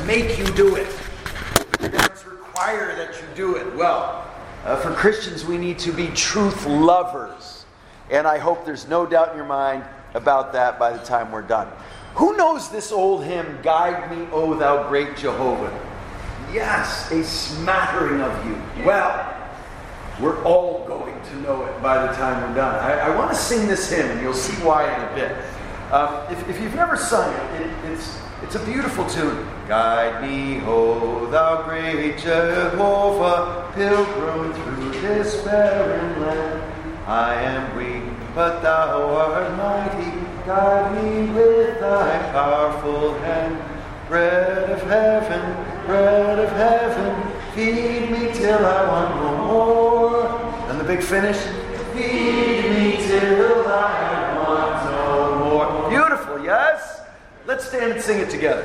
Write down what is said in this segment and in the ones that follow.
make you do it. Your parents require that you do it. Well, for Christians, we need to be truth lovers. And I hope there's no doubt in your mind about that by the time we're done. Who knows this old hymn, Guide Me, O Thou Great Jehovah? Yes, a smattering of you. Well, we're all going to know it by the time we're done. I want to sing this hymn, and you'll see why in a bit. If you've never sung it, it's a beautiful tune. Guide me, O thou great Jehovah, pilgrim through this barren land. I am weak, but thou art mighty. Guide me with thy powerful hand. Bread of heaven, feed me till I want no more. And the big finish. Feed me till I want no more. Beautiful, yes? Let's stand and sing it together.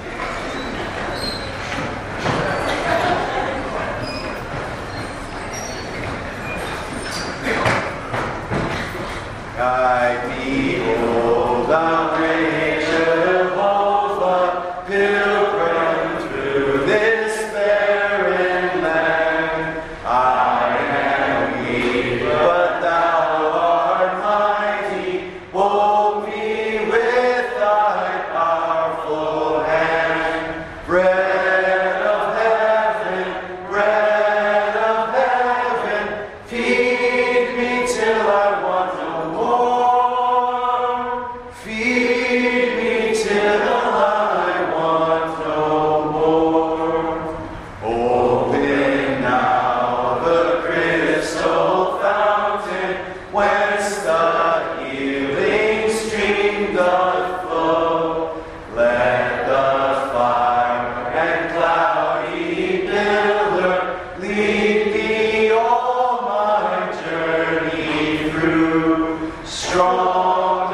Guide me, O thou great Jehovah, pilgrim through this barren land. I am weak, but thou art mighty. Hold me with thy powerful hand. Bread of heaven, feed me till I want no more. Feed me till I want no more. Open now the crystal fountain, whence the healing stream doth flow. Let the fire and cloudy pillar lead me all my journey through. Strong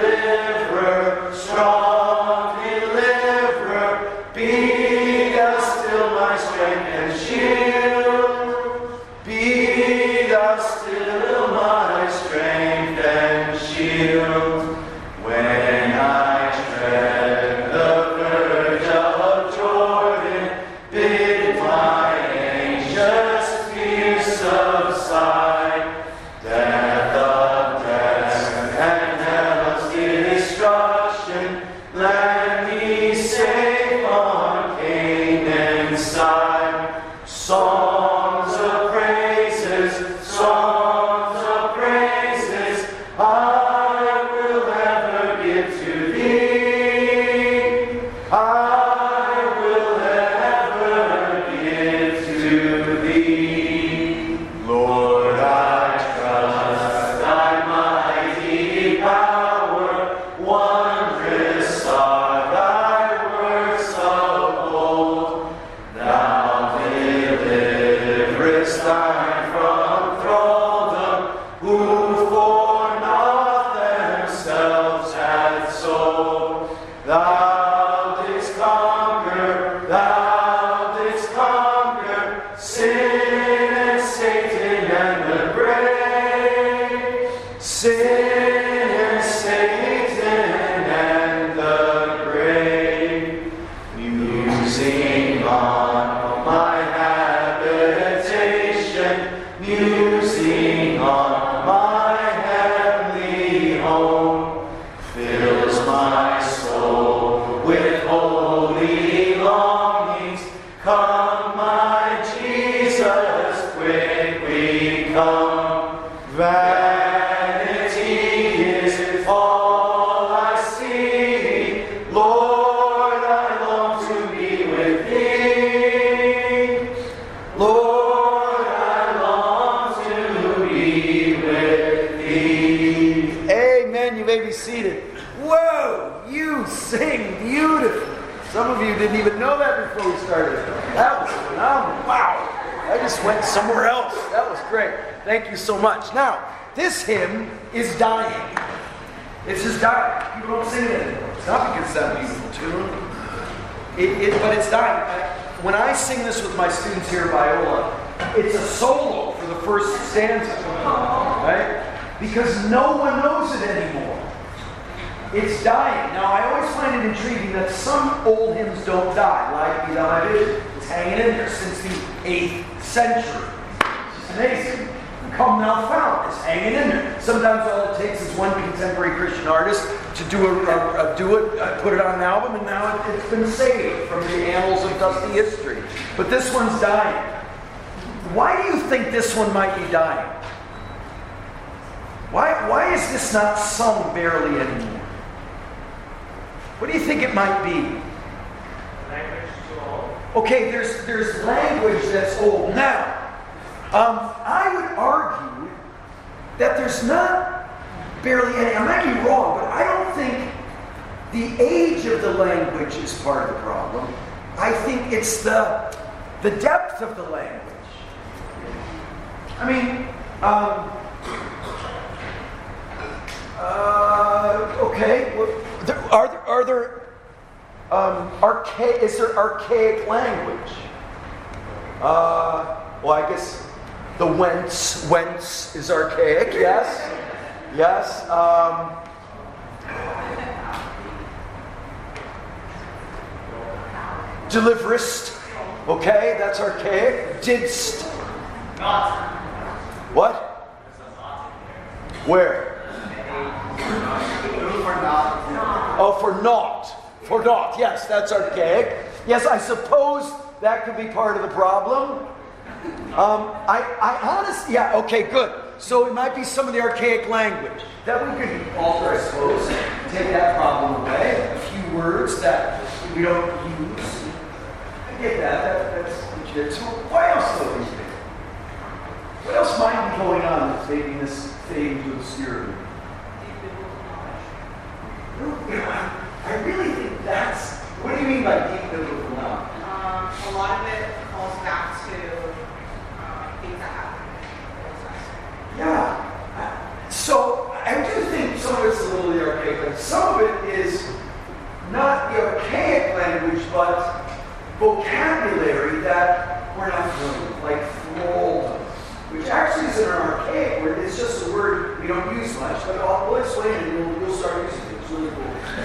deliverer, be thou still my strength and shield. Be thou still my strength and shield. When I tread the verge of Jordan, bid my anxious fears subside. Death of death and hell's destruction, land me safe on Canaan's side. Songs of praises, I will ever give to thee. I will ever give to thee. Lord, I trust thy mighty power. Wondrous are thy works of old. Thou deliverest thine from thraldom, who for naught themselves hath sold. Thou didst conquer sin and Satan and the grave. Sin and Satan and the grave. Musing on my habitation, musing on my heavenly home, fills my soul with holy longings. Come, my Jesus, quickly come. Vanity is all I see. Lord, I long to be with thee. Lord, I long to be with thee. Amen. You may be seated. Whoa, you sing beautifully. Some of you didn't even know that before we started. That was phenomenal. Wow. I just went somewhere else. That was great. Thank you so much. Now, this hymn is dying. It's just dying. People don't sing it anymore. It's not because it's that beautiful tune. But it's dying. When I sing this with my students here at Biola, it's a solo for the first stanza. Right? Because no one knows it anymore. it's dying. Now, I always find it intriguing that some old hymns don't die, like Be Thou My Vision. It's hanging in there since the 8th century. It's amazing. Come Thou Fount is hanging in there. Sometimes all it takes is one contemporary Christian artist to put it on an album, and now it's been saved from the annals of dusty history. But this one's dying. Why do you think this one might be dying? Why is this not sung barely anymore? What do you think it might be? Language too old. Okay, there's language that's old. Now, I would argue that there's not barely any. I might be wrong, but I don't think the age of the language is part of the problem. I think it's the depth of the language. I mean, okay. Are there is there archaic language? Well, I guess the whence is archaic. Yes. Deliverist. Okay, that's archaic. Didst. What? Where? Oh, for naught. For naught. Yes, that's archaic. Yes, I suppose that could be part of the problem. I honestly, yeah, okay, good. So it might be some of the archaic language that we could alter, I suppose, take that problem away. A few words that we don't use. I get that. That's legit. So what else though these days? What else might be going on that's making this fade into obscurity? I really think that's. What do you mean by deep biblical knowledge? A lot of it calls back to things that happened in the Old Testament. Yeah. So I do think some of it's a little of the archaic language. Some of it is not the archaic language, but vocabulary that we're not familiar with, like thraldom, which actually isn't an archaic word. It's just a word we don't use much. But we'll explain it and we'll start using it. It's really cool.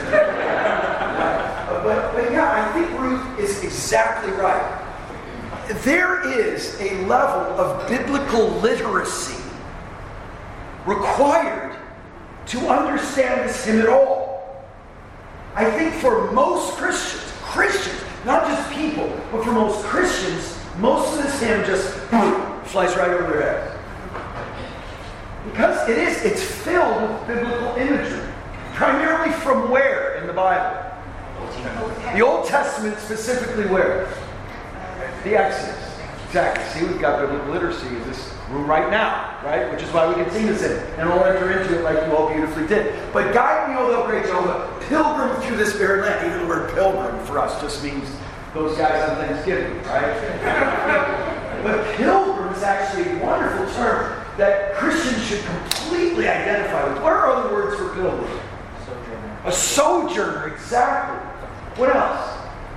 But yeah, I think Ruth is exactly right. There is a level of biblical literacy required to understand this hymn at all. I think for most Christians, not just people, but for most Christians, most of this hymn just flies right over their heads. Because it's filled with biblical imagery. Primarily from where in the Bible? The Old Testament, specifically where? The Exodus. Exactly. See, we've got biblical literacy in this room right now, right? Which is why we can sing this in. And we'll enter into it like you all beautifully did. But guide me, O thou great Jehovah, pilgrim through this barren land. Even the word pilgrim for us just means those guys on Thanksgiving, right? But pilgrim is actually a wonderful term that Christians should completely identify with. What are other words for pilgrim? A sojourner, exactly. What else?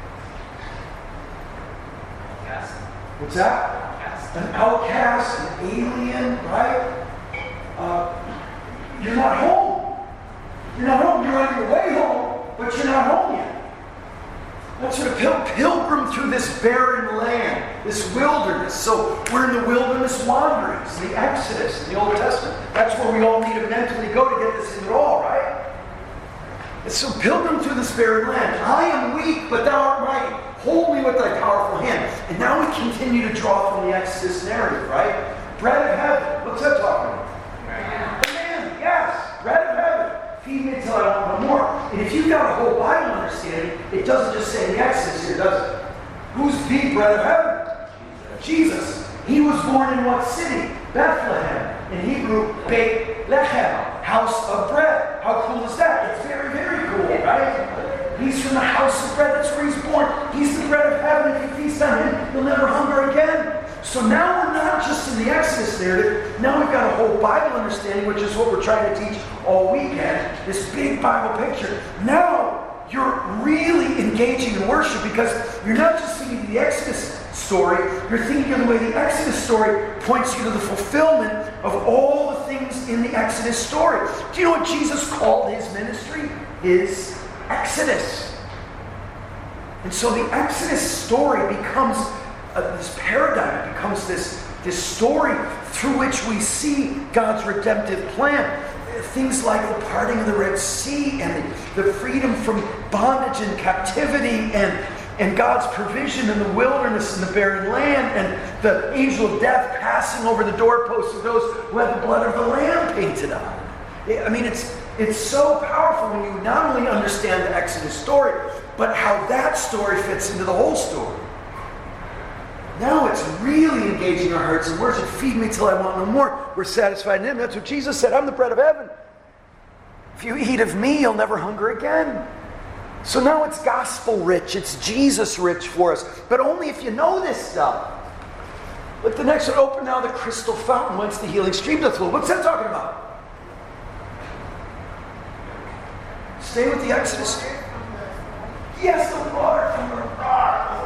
Yes. What's that? Yes. An outcast, an alien, right? You're not home. You're not home. You're on your way home, but you're not home yet. That's what a pilgrim through this barren land, this wilderness. So we're in the wilderness wanderings, the Exodus in the Old Testament. That's where we all need to mentally go to get this in at all, right? And so pilgrim through this barren land. I am weak, but thou art mighty. Hold me with thy powerful hand. And now we continue to draw from the Exodus narrative, right? Bread of heaven. What's that talking about? Amen. Yes. Bread of heaven. Feed me until I want no more. And if you've got a whole Bible understanding, it doesn't just say in the Exodus here, does it? Who's the bread of heaven? Jesus. He was born in what city? Bethlehem. In Hebrew, Beit Lechem, house of bread. How cool is that? It's very, very cool, right? He's from the house of bread. That's where he's born. He's the bread of heaven. If you feast on him, you'll never hunger again. So now we're not just in the Exodus narrative. Now we've got a whole Bible understanding, which is what we're trying to teach all weekend. This big Bible picture. Now you're really engaging in worship because you're not just thinking of the Exodus story. You're thinking of the way the Exodus story points you to the fulfillment of all the things in the Exodus story. Do you know what Jesus called his ministry? is Exodus. And so the Exodus story becomes this paradigm. It becomes this story through which we see God's redemptive plan. Things like the parting of the Red Sea and the freedom from bondage and captivity and God's provision in the wilderness and the barren land and the angel of death passing over the doorposts of those who had the blood of the Lamb painted on. I mean, it's so powerful when you not only understand the Exodus story, but how that story fits into the whole story. Now it's really engaging our hearts and worship. Feed me till I want no more. We're satisfied in Him. That's what Jesus said. I'm the bread of heaven. If you eat of me, you'll never hunger again. So now it's gospel rich. It's Jesus rich for us. But only if you know this stuff. Look, the next one. Open now the crystal fountain whence the healing stream doth flow. What's that talking about? Stay with the Exodus. Yes, the water from the rock.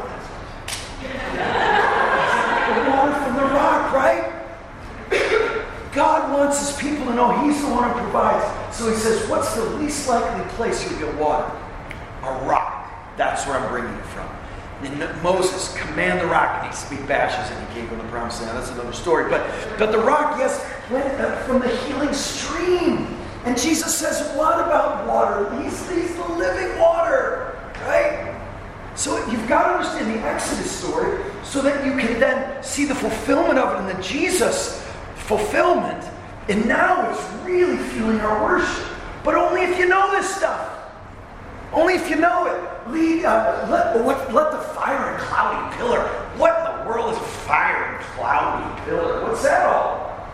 The water from the rock, right? God wants His people to know He's the one who provides. So He says, what's the least likely place you get water? A rock. That's where I'm bringing it from. And Moses command the rock, and he speak bashes, and he can't go to the promised land. That's another story. But the rock, yes, went from the healing stream. And Jesus says, what about water? He's the living water, right? So you've got to understand the Exodus story so that you can then see the fulfillment of it in the Jesus fulfillment. And now it's really fueling our worship. But only if you know this stuff. Only if you know it. Let the fire and cloudy pillar. What in the world is a fire and cloudy pillar? What's that all?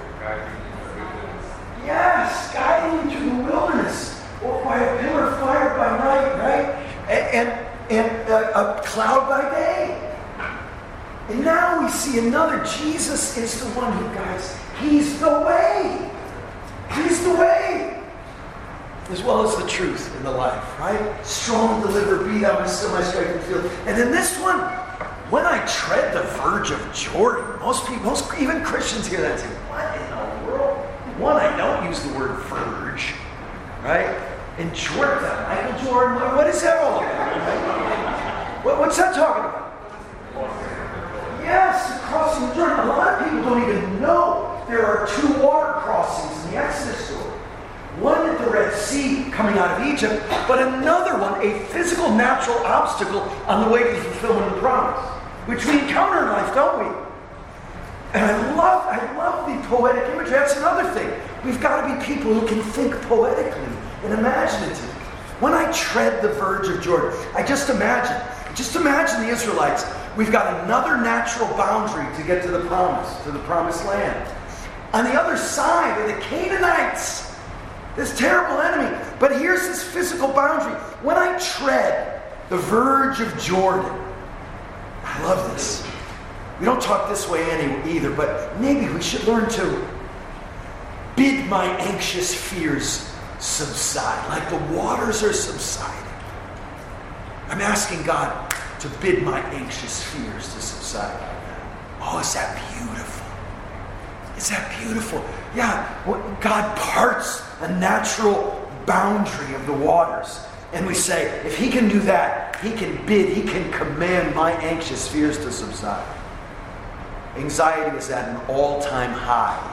Yes, guiding you through the wilderness. Or by a pillar of fire by night, right? And a cloud by day. And now we see another. Jesus is the one who guides. He's the way. He's the way. As well as the truth in the life, right? Strong deliver, be thou still my strength and field. And then this one, when I tread the verge of Jordan, most people, even Christians hear that and say, what in the world? One, I don't use the word verge, right? And Jordan, Michael Jordan, what is that all about? Right? What's that talking about? Yes, crossing the Jordan. A lot of people don't even know there are two water crossings in the Exodus story. One at the Red Sea coming out of Egypt, but another one, a physical, natural obstacle on the way to the fulfillment of the promise, which we encounter in life, don't we? And I love the poetic imagery. That's another thing. We've got to be people who can think poetically and imaginatively. When I tread the verge of Jordan, just imagine the Israelites. We've got another natural boundary to get to the promised land. On the other side are the Canaanites. This terrible enemy. But here's this physical boundary. When I tread the verge of Jordan, I love this. We don't talk this way either, but maybe we should learn to bid my anxious fears subside, like the waters are subsiding. I'm asking God to bid my anxious fears to subside. Oh, is that beautiful? Is that beautiful? Yeah, God parts a natural boundary of the waters. And we say, if He can do that, He can command my anxious fears to subside. Anxiety is at an all-time high.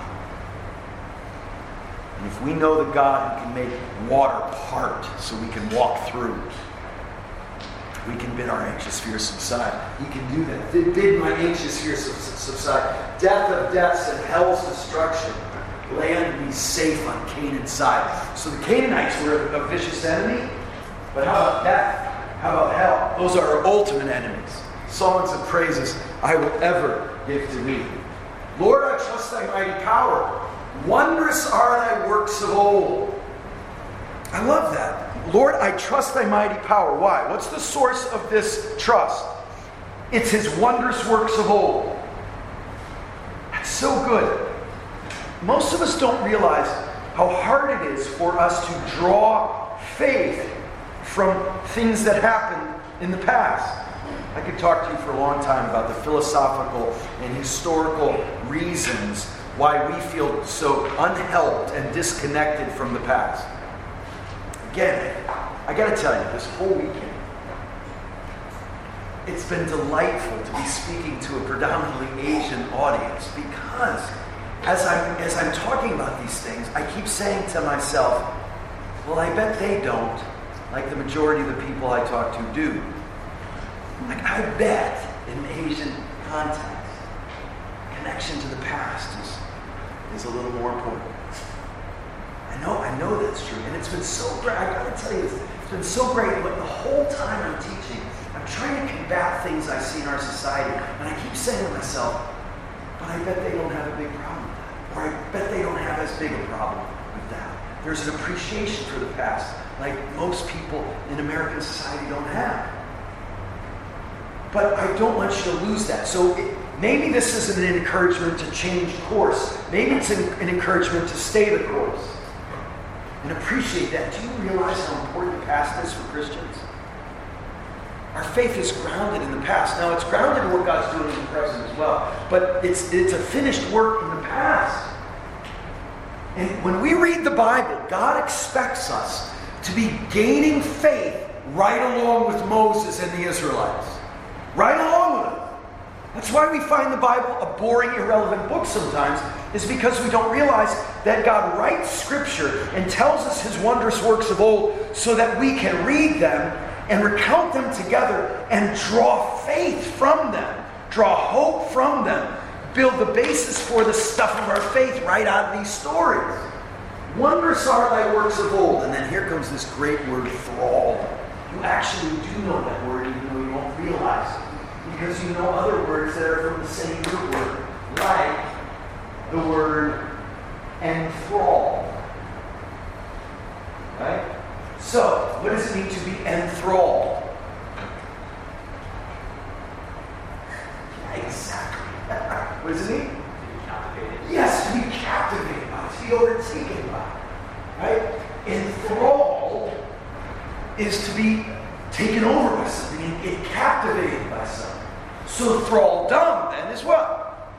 And if we know the God who can make water part so we can walk through, we can bid our anxious fears subside. He can do that. Bid my anxious fears subside. Death of deaths and hell's destruction. Land me safe on Canaan's side. So the Canaanites were a vicious enemy. But how about death? How about hell? Those are our ultimate enemies. Songs of praises I will ever give to Thee. Lord, I trust Thy mighty power. Wondrous are Thy works of old. I love that. Lord, I trust Thy mighty power. Why? What's the source of this trust? It's His wondrous works of old. That's so good. Most of us don't realize how hard it is for us to draw faith from things that happened in the past. I could talk to you for a long time about the philosophical and historical reasons why we feel so unhelped and disconnected from the past. Again, I got to tell you, this whole weekend, it's been delightful to be speaking to a predominantly Asian audience because as I'm talking about these things, I keep saying to myself, well, I bet they don't, like the majority of the people I talk to do. Like, I bet in Asian context, connection to the past is a little more important. I know that's true, and it's been so great. I gotta tell you, it's been so great, but the whole time I'm teaching, I'm trying to combat things I see in our society, and I keep saying to myself, but I bet they don't have a big problem with that, or I bet they don't have as big a problem with that. There's an appreciation for the past, like most people in American society don't have. But I don't want you to lose that. So maybe this isn't an encouragement to change course. Maybe it's an encouragement to stay the course. And appreciate that. Do you realize how important the past is for Christians? Our faith is grounded in the past. Now, it's grounded in what God's doing in the present as well. But it's a finished work in the past. And when we read the Bible, God expects us to be gaining faith right along with Moses and the Israelites. Right along with them. That's why we find the Bible a boring, irrelevant book sometimes, is because we don't realize that God writes Scripture and tells us His wondrous works of old so that we can read them and recount them together and draw faith from them, draw hope from them, build the basis for the stuff of our faith right out of these stories. Wondrous are thy works of old. And then here comes this great word, thrall. You actually do know that word even though you won't realize it. Because you know other words that are from the same root word, like the word enthrall. Right? So, what does it mean to be enthralled? Yeah, exactly. What does it mean? To be captivated. Yes, to be captivated by it, to be overtaken by it. Right? Enthralled is to be taken over by something and get captivated by something. So thralldom then is what?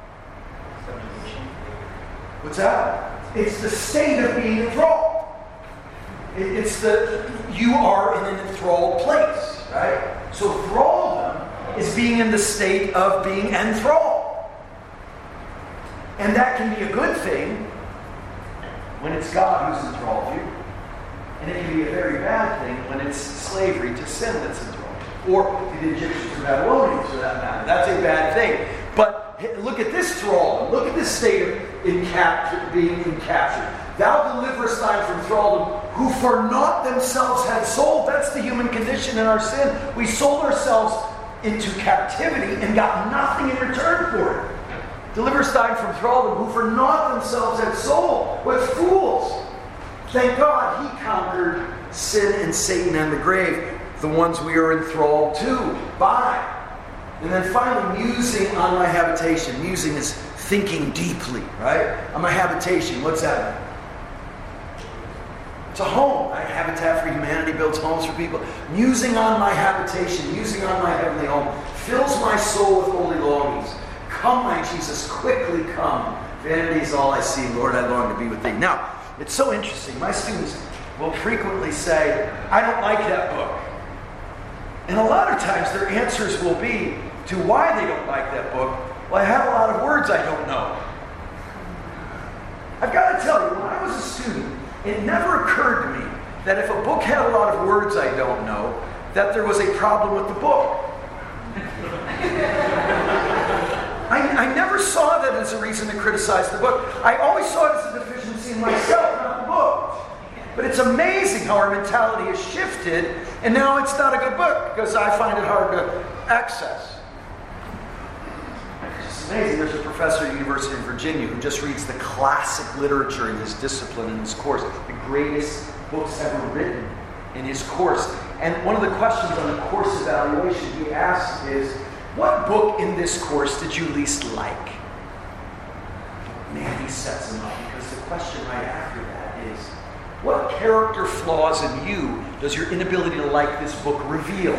What's that? It's the state of being enthralled. It's you are in an enthralled place, right? So thralldom is being in the state of being enthralled. And that can be a good thing when it's God who's enthralled you. And it can be a very bad thing when it's slavery to sin that's enthralled. Or the Egyptians or Babylonians for that matter. That's a bad thing. But look at this thraldom. Look at this state of being captured. Thou deliverest thine from thraldom, who for naught themselves had sold. That's the human condition in our sin. We sold ourselves into captivity and got nothing in return for it. Deliverest thine from thraldom, who for naught themselves had sold. What fools! Thank God He conquered sin and Satan and the grave. The ones we are enthralled to by. And then finally, musing on my habitation. Musing is thinking deeply, right? On my habitation, what's that? It's a home. Right? Habitat for Humanity builds homes for people. Musing on my habitation, musing on my heavenly home, fills my soul with holy longings. Come, my Jesus, quickly come. Vanity is all I see. Lord, I long to be with thee. Now, it's so interesting. My students will frequently say, I don't like that book. And a lot of times their answers will be to why they don't like that book. Well, I have a lot of words I don't know. I've got to tell you, when I was a student, it never occurred to me that if a book had a lot of words I don't know, that there was a problem with the book. I never saw that as a reason to criticize the book. I always saw it as a deficiency in myself, not the book. But it's amazing how our mentality has shifted, and now it's not a good book because I find it hard to access. It's just amazing. There's a professor at the University of Virginia who just reads the classic literature in his discipline, in his course, the greatest books ever written in his course. And one of the questions on the course evaluation he asked is, what book in this course did you least like? Man, he sets them up because the question right after that is, what character flaws in you does your inability to like this book reveal?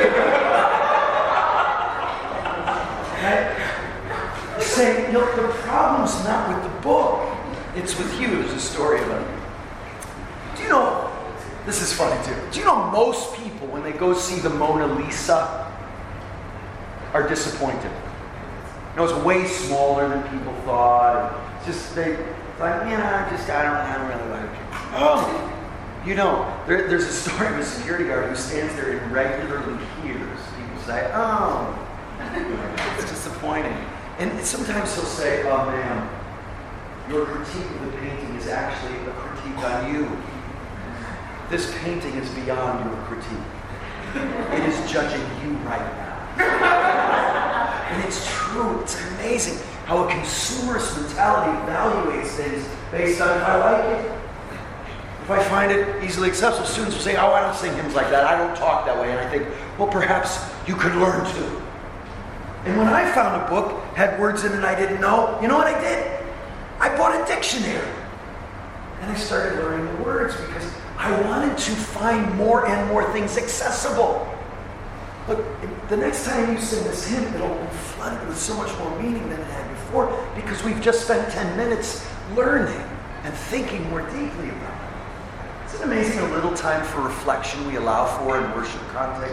Right? Saying, look, the problem's not with the book, it's with you. There's a story about it. Do you know, This is funny too. Do you know most people, when they go see the Mona Lisa, are disappointed? You know, it's way smaller than people thought. It's just, I don't really like it. Oh, you know, there's a story of a security guard who stands there and regularly hears people say, oh, it's disappointing. And sometimes he'll say, oh man, your critique of the painting is actually a critique on you. This painting is beyond your critique. It is judging you right now. And it's true. It's amazing how a consumerist mentality evaluates things based on if I like it. If I find it easily acceptable, students will say, oh, I don't sing hymns like that. I don't talk that way. And I think, well, perhaps you could learn to. And when I found a book, had words in it I didn't know, you know what I did? I bought a dictionary. And I started learning the words because I wanted to find more and more things accessible. Look, the next time you sing this hymn, it'll be flooded with so much more meaning than it had before because we've just spent 10 minutes learning and thinking more deeply about it. Isn't it amazing a little time for reflection we allow for in worship context?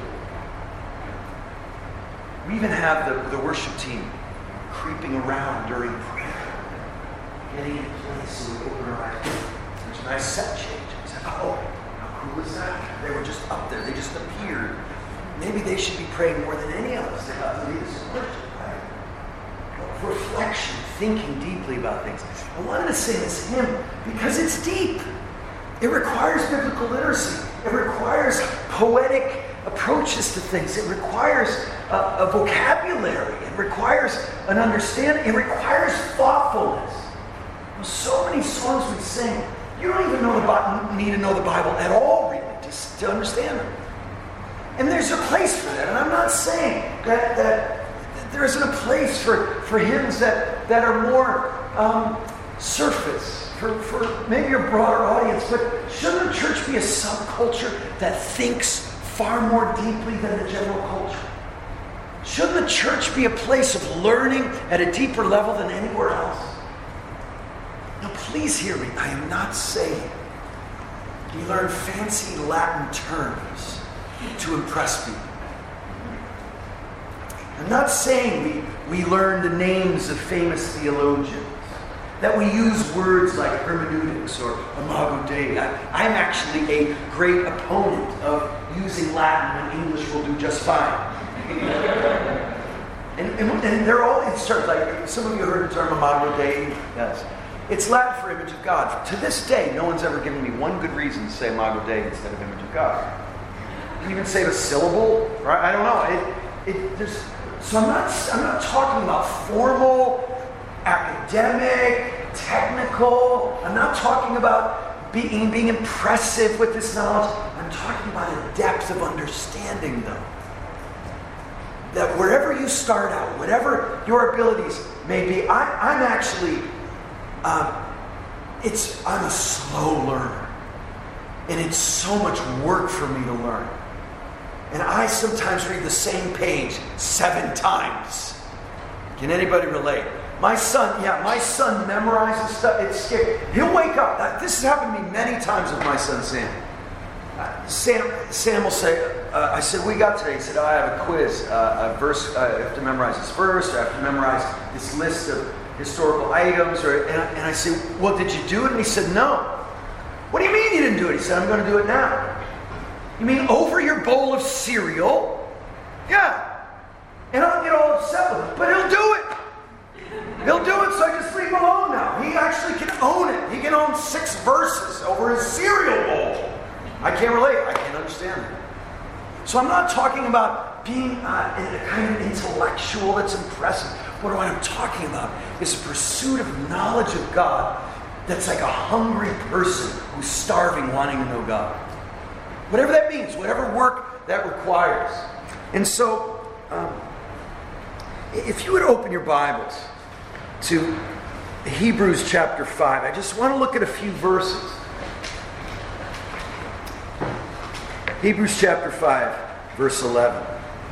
We even have the worship team creeping around during prayer, getting in place so we open our eyes. There's a nice set change. Oh, how cool is that? They were just up there. They just appeared. Maybe they should be praying more than any of us to God to lead us in worship, right? Reflection, thinking deeply about things. I wanted to sing this hymn because it's deep. It requires biblical literacy. It requires poetic approaches to things. It requires a vocabulary. It requires an understanding. It requires thoughtfulness. There's so many songs we sing. You don't even need to know the Bible at all, really, to understand them. And there's a place for that. And I'm not saying that there isn't a place for hymns that are more surface, for maybe a broader audience. But shouldn't the church be a subculture that thinks far more deeply than the general culture? Shouldn't the church be a place of learning at a deeper level than anywhere else? Now, please hear me. I am not saying we learn fancy Latin terms to impress people. I'm not saying we learn the names of famous theologians, that we use words like hermeneutics or imago Dei. I'm actually a great opponent of using Latin when English will do just fine. and they're all in terms, like some of you heard the term imago Dei. Yes. It's Latin for image of God. To this day, no one's ever given me one good reason to say imago Dei instead of image of God. You can even say the syllable, right? I don't know. So I'm not talking about formal, academic, technical. I'm not talking about being impressive with this knowledge. I'm talking about a depth of understanding, though. That wherever you start out, whatever your abilities may be, I'm actually, I'm a slow learner. And it's so much work for me to learn. And I sometimes read the same page 7 times. Can anybody relate? My son memorizes stuff. It's scary. He'll wake up. This has happened to me many times with my son Sam. Sam will say, I said, what you got today? He said, I have a quiz, a verse. I have to memorize this verse, or I have to memorize this list of historical items. And I say, well, did you do it? And he said, no. What do you mean you didn't do it? He said, I'm going to do it now. You mean over your bowl of cereal? Yeah. And I'll get all upset with him, but he'll do it. He'll do it, so I just leave him alone now. He actually can own it. He can own 6 verses over his cereal bowl. I can't relate. I can't understand it. So I'm not talking about being a kind of intellectual that's impressive. What I'm talking about is a pursuit of knowledge of God that's like a hungry person who's starving, wanting to know God. Whatever that means, whatever work that requires. And so, if you would open your Bibles to Hebrews chapter 5, I just want to look at a few verses. Hebrews chapter 5, verse 11.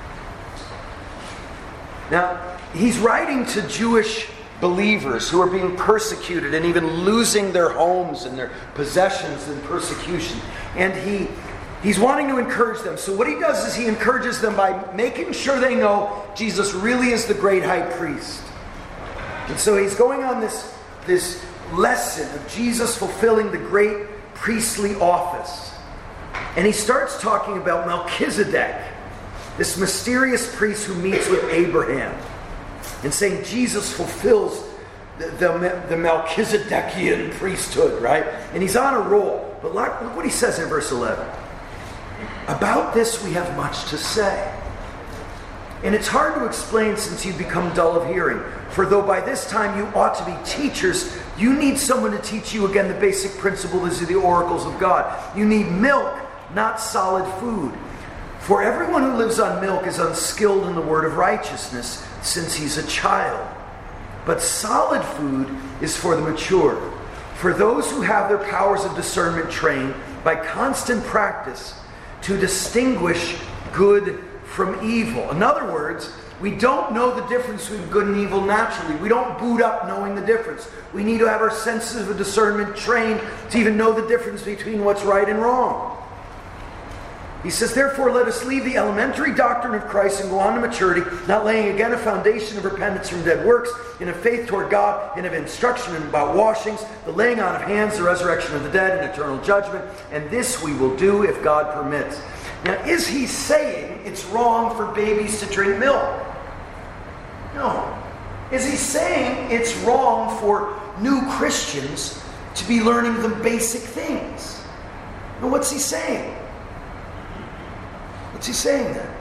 Now, he's writing to Jewish believers who are being persecuted and even losing their homes and their possessions in persecution. And he's wanting to encourage them. So what he does is he encourages them by making sure they know Jesus really is the great high priest. And so he's going on this lesson of Jesus fulfilling the great priestly office. And he starts talking about Melchizedek, this mysterious priest who meets with Abraham, and saying Jesus fulfills the Melchizedekian priesthood, right? And he's on a roll. But look what he says in verse 11. About this we have much to say. And it's hard to explain since you've become dull of hearing. For though by this time you ought to be teachers, you need someone to teach you again the basic principles of the oracles of God. You need milk, not solid food. For everyone who lives on milk is unskilled in the word of righteousness, since he's a child. But solid food is for the mature, for those who have their powers of discernment trained by constant practice to distinguish good from evil. In other words, we don't know the difference between good and evil naturally. We don't boot up knowing the difference. We need to have our senses of discernment trained to even know the difference between what's right and wrong. He says, therefore, let us leave the elementary doctrine of Christ and go on to maturity, not laying again a foundation of repentance from dead works, and of faith toward God, and of instruction about washings, the laying on of hands, the resurrection of the dead, and eternal judgment. And this we will do if God permits. Now, is he saying it's wrong for babies to drink milk? No. Is he saying it's wrong for new Christians to be learning the basic things? No, what's he saying? What's he saying then?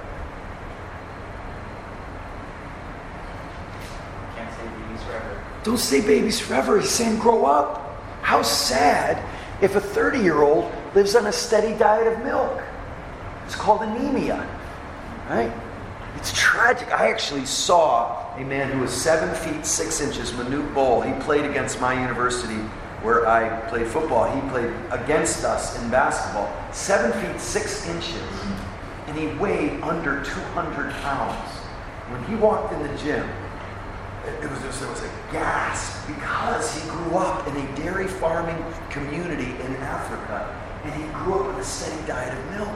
Can't say babies forever. Don't say babies forever. He's saying grow up. How sad if a 30-year-old lives on a steady diet of milk. It's called anemia, right? It's tragic. I actually saw a man who was 7 feet 6 inches, Manute Bol. He played against my university where I played football. He played against us in basketball. 7 feet 6 inches. And he weighed under 200 pounds. When he walked in the gym, there was a gasp because he grew up in a dairy farming community in Africa, and he grew up with a steady diet of milk.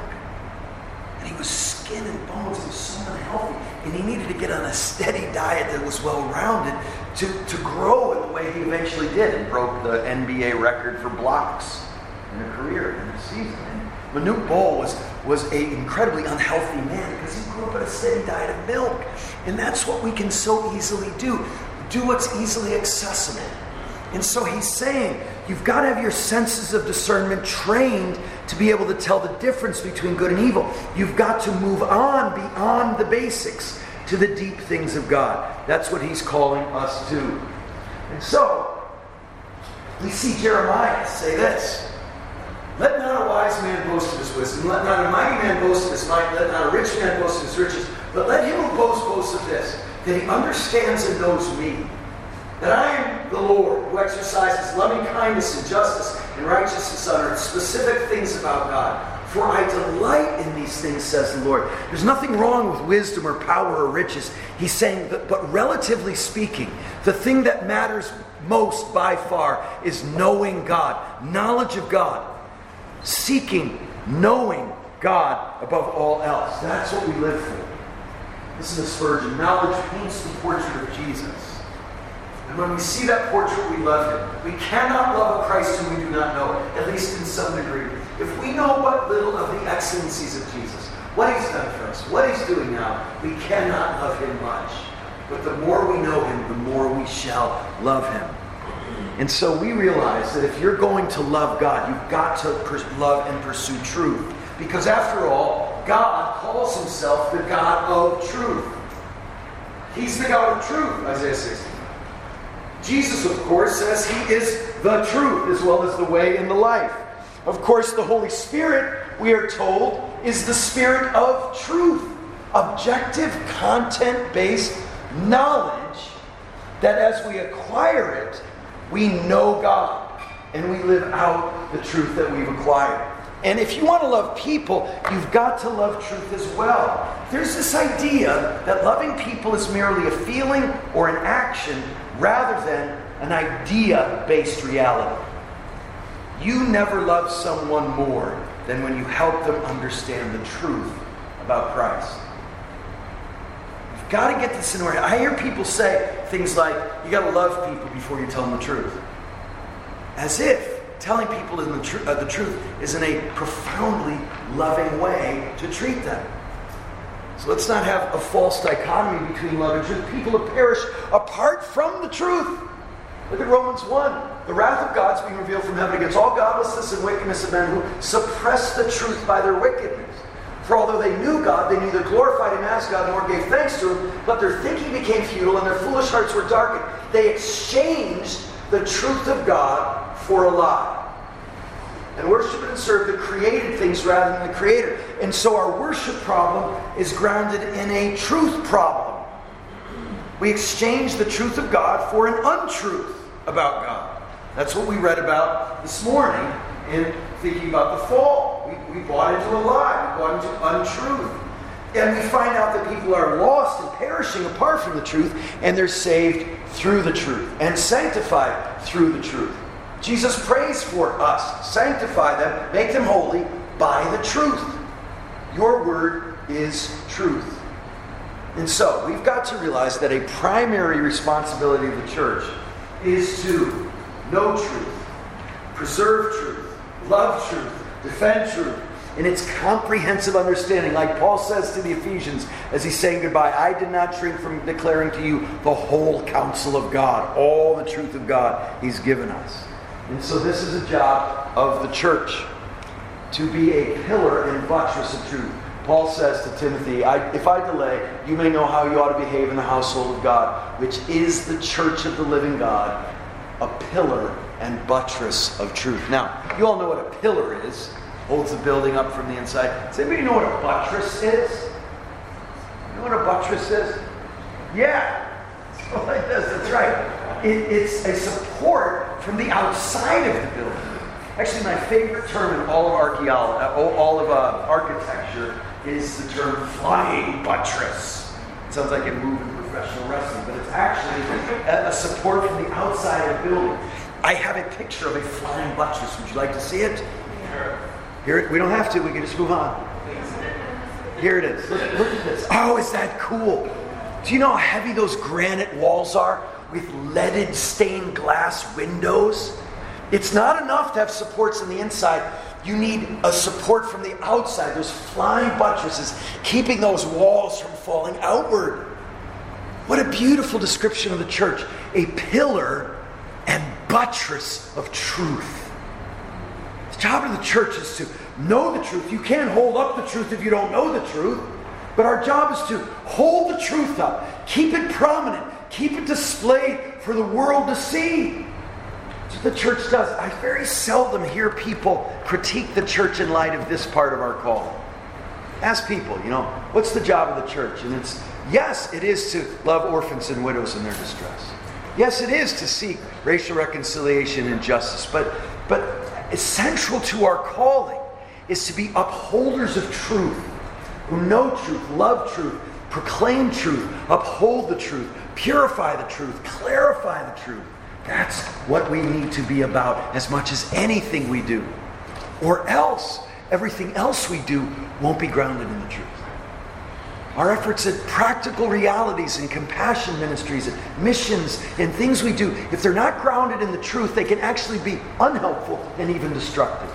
And he was skin and bones. He was so unhealthy. And he needed to get on a steady diet that was well-rounded to grow in the way he eventually did and broke the NBA record for blocks in a career in a season. And Manute Bol was an incredibly unhealthy man because he grew up on a steady diet of milk. And that's what we can so easily do. Do what's easily accessible. And so he's saying, you've got to have your senses of discernment trained to be able to tell the difference between good and evil. You've got to move on beyond the basics to the deep things of God. That's what he's calling us to. And so, we see Jeremiah say this. Let not a wise man boast of his wisdom. Let not a mighty man boast of his might. Let not a rich man boast of his riches. But let him who boast of this, that he understands and knows me. That I am the Lord who exercises loving kindness and justice and righteousness on earth. Specific things about God. For I delight in these things, says the Lord. There's nothing wrong with wisdom or power or riches. He's saying that, but relatively speaking, the thing that matters most by far is knowing God. Knowledge of God. Seeking, knowing God above all else. That's what we live for. Listen to Spurgeon. Knowledge paints the portrait of Jesus. And when we see that portrait, we love him. We cannot love a Christ whom we do not know, at least in some degree. If we know but little of the excellencies of Jesus, what he's done for us, what he's doing now, we cannot love him much. But the more we know him, the more we shall love him. And so we realize that if you're going to love God, you've got to love and pursue truth. Because after all, God calls himself the God of truth. He's the God of truth, Isaiah 60. Jesus, of course, says he is the truth as well as the way and the life. Of course, the Holy Spirit, we are told, is the Spirit of truth. Objective, content-based knowledge that as we acquire it, we know God and we live out the truth that we've acquired. And if you want to love people, you've got to love truth as well. There's this idea that loving people is merely a feeling or an action rather than an idea-based reality. You never love someone more than when you help them understand the truth about Christ. You've got to get this in order. I hear people say things like, you got to love people before you tell them the truth. As if telling people the truth is in a profoundly loving way to treat them. So let's not have a false dichotomy between love and truth. People will perish apart from the truth. Look at Romans 1. The wrath of God is being revealed from heaven against all godlessness and wickedness of men who suppress the truth by their wickedness. For although they knew God, they neither glorified Him as God nor gave thanks to Him, but their thinking became futile and their foolish hearts were darkened. They exchanged the truth of God for a lie, and worship and serve the created things rather than the Creator. And so our worship problem is grounded in a truth problem. We exchange the truth of God for an untruth about God. That's what we read about this morning in thinking about the fall. We bought into a lie. We bought into untruth. And we find out that people are lost and perishing apart from the truth, and they're saved through the truth and sanctified through the truth. Jesus prays for us. Sanctify them, make them holy by the truth. Your word is truth. And so, we've got to realize that a primary responsibility of the church is to know truth, preserve truth, love truth, defend truth, in its comprehensive understanding. Like Paul says to the Ephesians as he's saying goodbye, I did not shrink from declaring to you the whole counsel of God, all the truth of God He's given us. And so this is a job of the church, to be a pillar and buttress of truth. Paul says to Timothy, if I delay, you may know how you ought to behave in the household of God, which is the church of the living God, a pillar and buttress of truth. Now, you all know what a pillar is. Holds the building up from the inside. Does anybody know what a buttress is? You know what a buttress is? Yeah. So like this, that's right. It's a support from the outside of the building. Actually, my favorite term in all of archaeology, all of architecture, is the term flying buttress. It sounds like a move in professional wrestling, but it's actually a support from the outside of the building. I have a picture of a flying buttress. Would you like to see it? Sure. Here, we don't have to. We can just move on. Here it is. Look at this. Oh, is that cool? Do you know how heavy those granite walls are with leaded stained glass windows? It's not enough to have supports on the inside. You need a support from the outside. Those flying buttresses keeping those walls from falling outward. What a beautiful description of the church. A pillar and buttress of truth. The job of the church is to know the truth. You can't hold up the truth if you don't know the truth. But our job is to hold the truth up. Keep it prominent. Keep it displayed for the world to see. That's what the church does. I very seldom hear people critique the church in light of this part of our call. Ask people, what's the job of the church? And it's, yes, it is to love orphans and widows in their distress. Yes, it is to seek racial reconciliation and justice. But essential to our calling is to be upholders of truth, who know truth, love truth, proclaim truth, uphold the truth, purify the truth, clarify the truth. That's what we need to be about as much as anything we do. Or else, everything else we do won't be grounded in the truth. Our efforts at practical realities and compassion ministries and missions and things we do, if they're not grounded in the truth, they can actually be unhelpful and even destructive.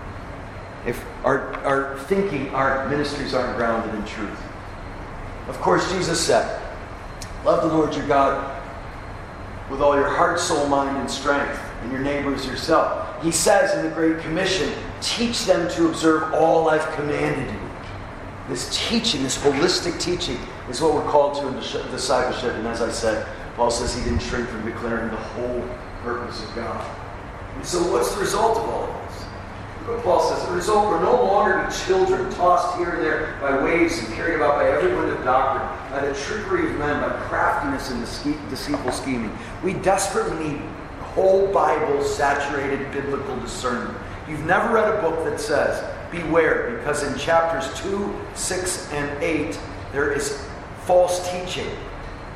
If our thinking, our ministries aren't grounded in truth. Of course, Jesus said, love the Lord your God with all your heart, soul, mind, and strength, and your neighbor as yourself. He says in the Great Commission, teach them to observe all I've commanded you. This teaching, this holistic teaching, is what we're called to in discipleship. And as I said, Paul says he didn't shrink from declaring the whole purpose of God. And so what's the result of all of this? Look what Paul says. The result, we're no longer be children tossed here and there by waves and carried about by every wind of doctrine, by the trickery of men, by craftiness and deceitful scheming. We desperately need whole Bible saturated biblical discernment. You've never read a book that says, beware, because in chapters 2, 6, and 8, there is false teaching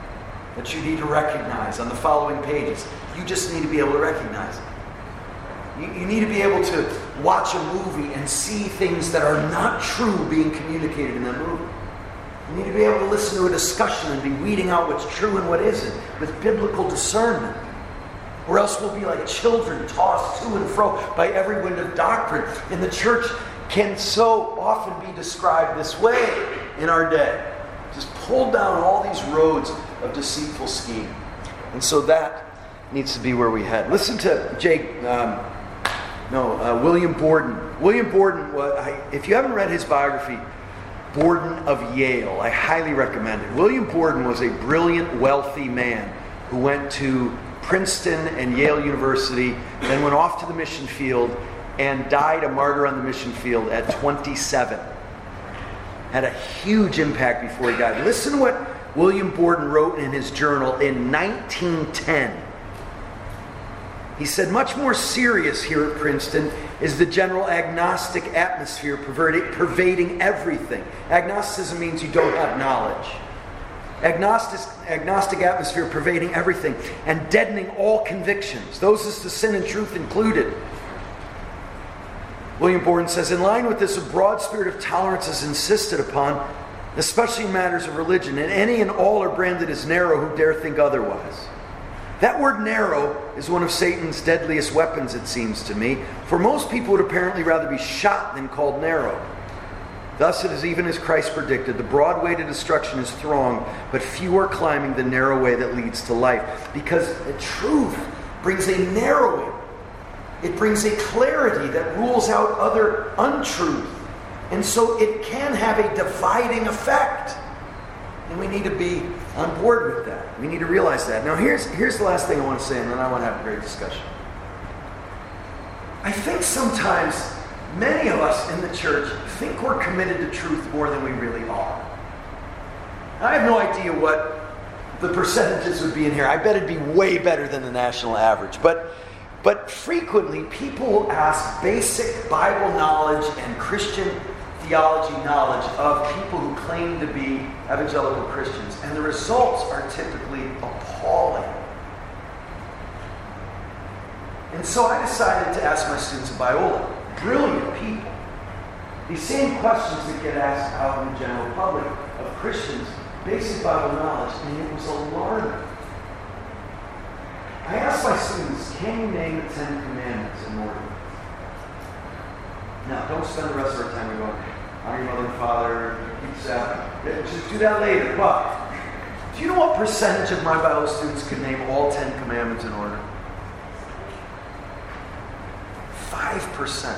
that you need to recognize on the following pages. You just need to be able to recognize it. You need to be able to watch a movie and see things that are not true being communicated in that movie. You need to be able to listen to a discussion and be weeding out what's true and what isn't with biblical discernment. Or else we'll be like children tossed to and fro by every wind of doctrine. And the church can so often be described this way in our day. Just pulled down all these roads of deceitful scheme. And so that needs to be where we head. Listen to William Borden. William Borden, if you haven't read his biography, Borden of Yale, I highly recommend it. William Borden was a brilliant, wealthy man who went to Princeton and Yale University, then went off to the mission field and died a martyr on the mission field at 27. Had a huge impact before he died. Listen to what William Borden wrote in his journal in 1910. He said, "Much more serious here at Princeton is the general agnostic atmosphere pervading everything." Agnosticism means you don't have knowledge. Agnostic atmosphere pervading everything and deadening all convictions, those as to sin and truth included. William Borden says, "In line with this, a broad spirit of tolerance is insisted upon, especially in matters of religion, and any and all are branded as narrow who dare think otherwise. That word narrow is one of Satan's deadliest weapons, it seems to me, for most people would apparently rather be shot than called narrow. Thus it is even as Christ predicted, the broad way to destruction is thronged, but few are climbing the narrow way that leads to life." Because the truth brings a narrowing. It brings a clarity that rules out other untruth. And so it can have a dividing effect. And we need to be on board with that. We need to realize that. Now here's the last thing I want to say, and then I want to have a great discussion. I think sometimes many of us in the church think we're committed to truth more than we really are. I have no idea what the percentages would be in here. I bet it'd be way better than the national average. But frequently people will ask basic Bible knowledge and Christian theology knowledge of people who claim to be evangelical Christians, and the results are typically appalling. And so I decided to ask my students at Biola, brilliant people, these same questions that get asked out in the general public of Christians, basic Bible knowledge, and it was alarming. I asked my students, can you name the 10 Commandments in order? Now, don't spend the rest of our time going, honor your mother and father, keep Sabbath. Just do that later. But do you know what percentage of my Bible students could name all 10 Commandments in order? 5%.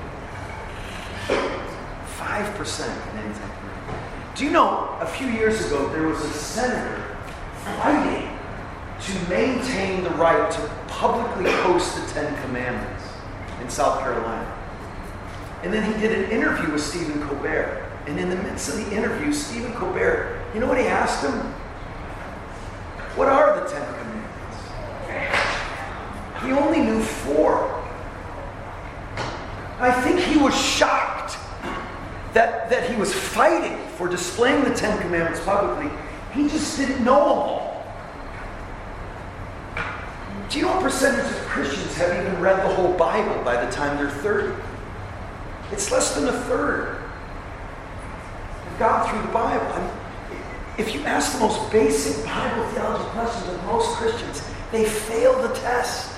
5% can name 10 Commandments. Do you know, a few years ago, there was a senator fighting to maintain the right to publicly post the 10 Commandments in South Carolina. And then he did an interview with Stephen Colbert. And in the midst of the interview, Stephen Colbert, you know what he asked him? What are the 10 Commandments? He only knew 4. I think he was shocked that he was fighting for displaying the 10 Commandments publicly. He just didn't know them all. Do you know what percentage of Christians have even read the whole Bible by the time they're 30? It's less than a third. They've gone through the Bible. If you ask the most basic Bible theology questions of most Christians, they fail the test.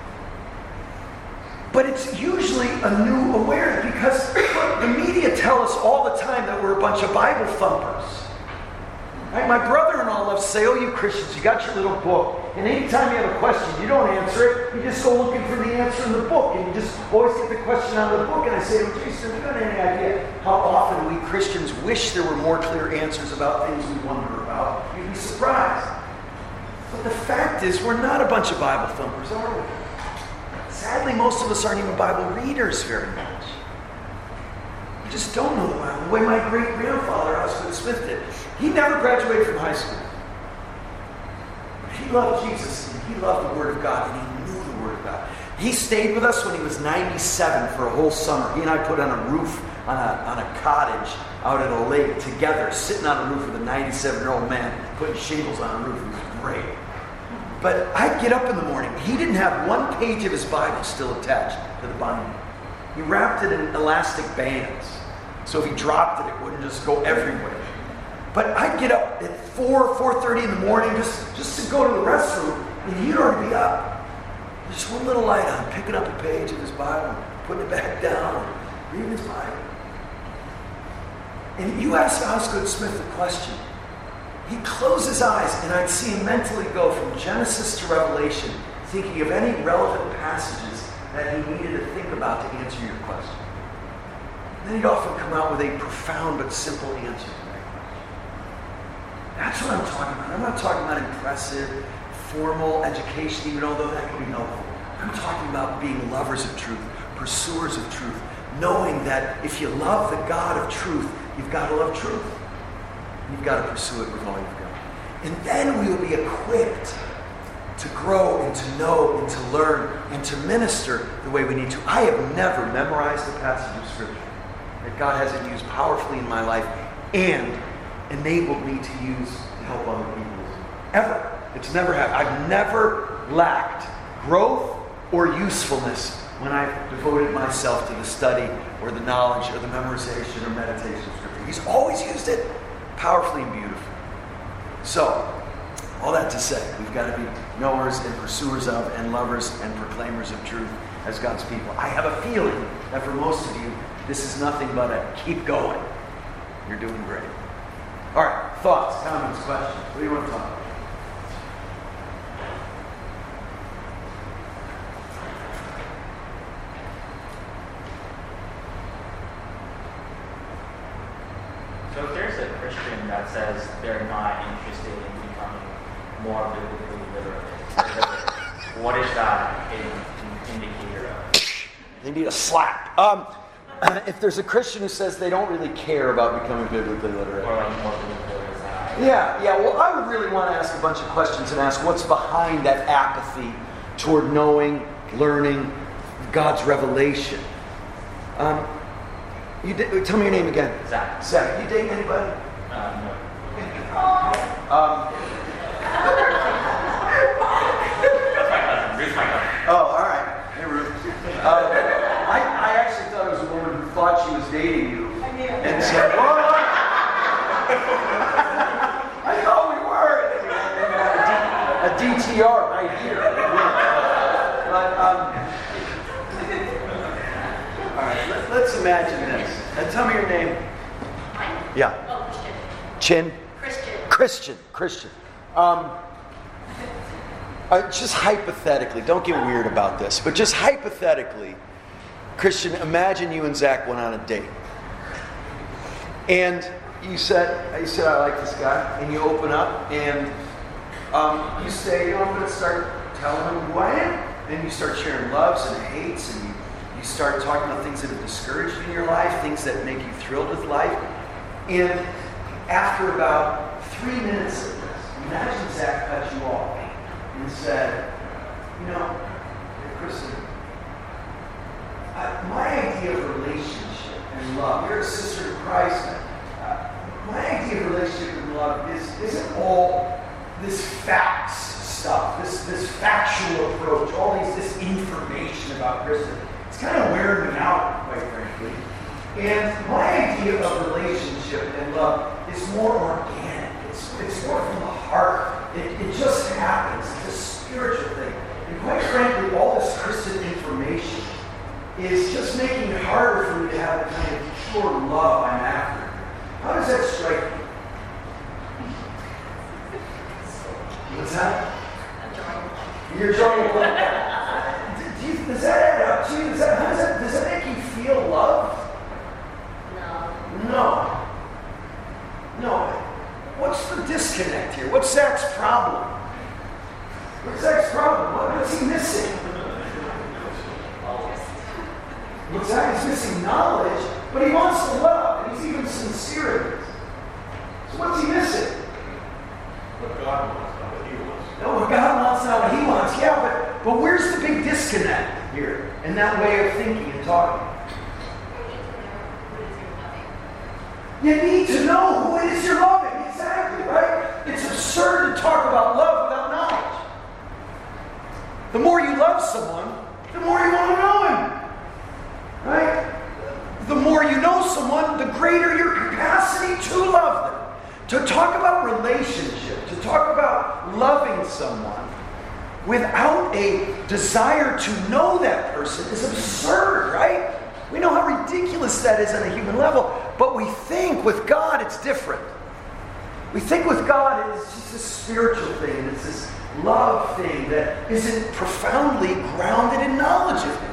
But it's usually a new awareness because the media tell us all the time that we're a bunch of Bible thumpers. Right? My brother-in-law loves to say, "Oh, you Christians, you got your little book. And anytime you have a question, you don't answer it. You just go looking for the answer in the book. And you just always get the question out of the book." And I say, "Well, Jason, have you got any idea how often we Christians wish there were more clear answers about things we wonder about? You'd be surprised." But the fact is, we're not a bunch of Bible thumpers, are we? Sadly, most of us aren't even Bible readers very much. We just don't know the Bible. The way my great-grandfather, Osgood Smith, did. He never graduated from high school. He loved Jesus, and he loved the Word of God, and he knew the Word of God. He stayed with us when he was 97 for a whole summer. He and I put on a roof on a cottage out at a lake together, sitting on a roof with a 97-year-old man, putting shingles on a roof. It was great. But I'd get up in the morning. He didn't have one page of his Bible still attached to the Bible. He wrapped it in elastic bands. So if he dropped it, it wouldn't just go everywhere. But I'd get up at 4:30 in the morning just to go to the restroom, and he'd already be up. Just one little light on, picking up a page of his Bible, putting it back down, reading his Bible. And you ask Osgood Smith the question. He'd close his eyes, and I'd see him mentally go from Genesis to Revelation, thinking of any relevant passages that he needed to think about to answer your question. And then he'd often come out with a profound but simple answer to that question. That's what I'm talking about. I'm not talking about impressive, formal education, even although that can be helpful. I'm talking about being lovers of truth, pursuers of truth, knowing that if you love the God of truth, you've got to love truth. You've got to pursue it with all you've got. And then we will be equipped to grow and to know and to learn and to minister the way we need to. I have never memorized a passage of Scripture that God hasn't used powerfully in my life and enabled me to use to help other people. Ever. It's never happened. I've never lacked growth or usefulness when I've devoted myself to the study or the knowledge or the memorization or meditation of Scripture. He's always used it powerfully and beautifully. So, all that to say, we've got to be knowers and pursuers of and lovers and proclaimers of truth as God's people. I have a feeling that for most of you, this is nothing but a keep going. You're doing great. All right, thoughts, comments, questions? What do you want to talk about? So if there's a Christian that says they're not interested in becoming more biblically literate, what is that an indicator of? They need a slap. If there's a Christian who says they don't really care about becoming biblically literate. Or like more biblically literate. Yeah. Well, I would really want to ask a bunch of questions and ask what's behind that apathy toward knowing, learning God's revelation. Tell me your name again. Zach. Zach, you date anybody? No. Ruth's my cousin. Oh, all right. Hey, Ruth. I actually thought it was a woman who thought she was dating you. And said, "What?" I thought we were. And a DTR right here. But, all right, let's imagine this. And tell me your name. Mine? Yeah. Oh, Christian. Chin? Christian. Just hypothetically, don't get weird about this, but just hypothetically, Christian, imagine you and Zach went on a date. And you said, I like this guy, and you open up, and you say, I'm going to start telling him who I am. And you start sharing loves and hates, and you start talking about things that have discouraged you in your life, things that make you thrilled with life. And after about 3 minutes of this, imagine Zach cut you off and said, Kristen, my idea of relationship and love, you're a sister in Christ, my idea of relationship and love isn't all this facts stuff, this factual approach, all this information about Kristen. It's kind of wearing me out, quite frankly. And my idea of relationship and love is more organic. It's more from the heart. It just happens. It's a spiritual thing. And quite frankly, all this Christian information is just making it harder for me to have the kind of pure love I'm after. How does that strike you? What's that? You're drawing a blank. Does that add up to you? Does that make you feel loved? No. What's the disconnect here? What's Zach's problem? What's he missing? Well, Zach is missing knowledge, but he wants to love, and he's even sincere in this. So what's he missing? What God wants, not what he wants. No, what God wants, not what he wants. Yeah, but where's the big disconnect here in that way of thinking and talking? You need to know who it is you're loving. Exactly, right? It's absurd to talk about love without knowledge. someone, the more you want to know him. Right? The more you know someone, the greater your capacity to love them. To talk about relationship, to talk about loving someone without a desire to know that person is absurd, right? We know how ridiculous that is on a human level, but we think with God it's different. We think with God it's just a spiritual thing, it's this love thing that isn't profoundly grounded in knowledge of Him.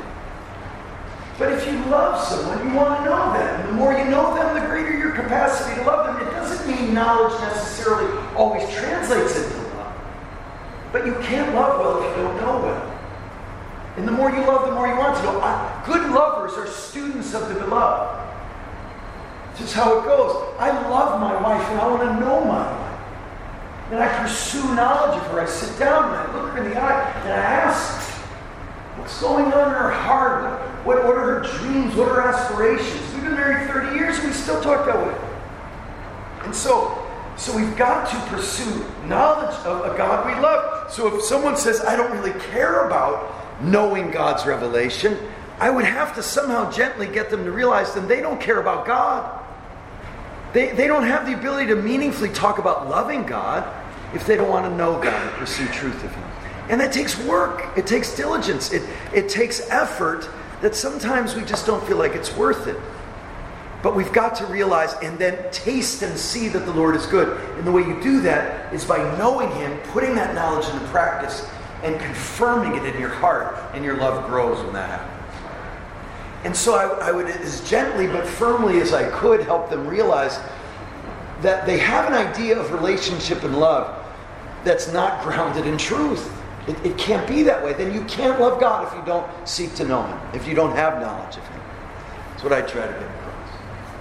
But if you love someone, you want to know them. The more you know them, the greater your capacity to love them. It doesn't mean knowledge necessarily always translates into love. But you can't love well if you don't know well. And the more you love, the more you want to know. Good lovers are students of the beloved. This is how it goes. I love my wife and I want to know my wife. And I pursue knowledge of her. I sit down and I look her in the eye and I ask, what's going on in her heart? What are her dreams? What are her aspirations? We've been married 30 years and we still talk that way. And so we've got to pursue knowledge of a God we love. So if someone says, I don't really care about knowing God's revelation, I would have to somehow gently get them to realize that they don't care about God. They don't have the ability to meaningfully talk about loving God if they don't want to know God and pursue truth of Him. And that takes work. It takes diligence. It takes effort that sometimes we just don't feel like it's worth it. But we've got to realize and then taste and see that the Lord is good. And the way you do that is by knowing Him, putting that knowledge into practice, and confirming it in your heart, and your love grows when that happens. And so I would, as gently but firmly as I could, help them realize that they have an idea of relationship and love that's not grounded in truth. It can't be that way. Then you can't love God if you don't seek to know Him, if you don't have knowledge of Him. That's what I try to get across.